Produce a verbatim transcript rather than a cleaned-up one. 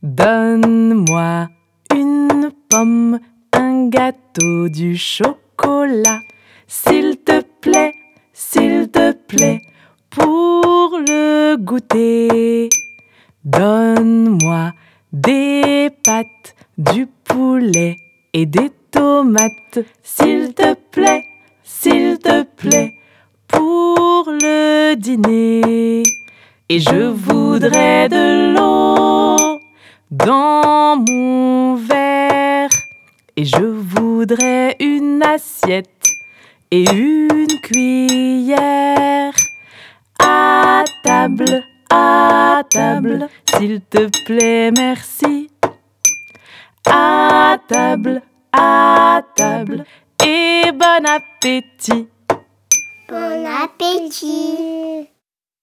Donne-moi une pomme, un gâteau, du chocolat, s'il te plaît, s'il te plaît, pour le goûter. Donne-moi des pâtes, du poulet et des tomates, s'il te plaît, s'il te plaît, pour le dîner. Et je voudrais de l'eau dans mon verre, et je voudrais une assiette et une cuillère. À table, à table, s'il te plaît, merci. À table, à table, et bon appétit. Bon appétit.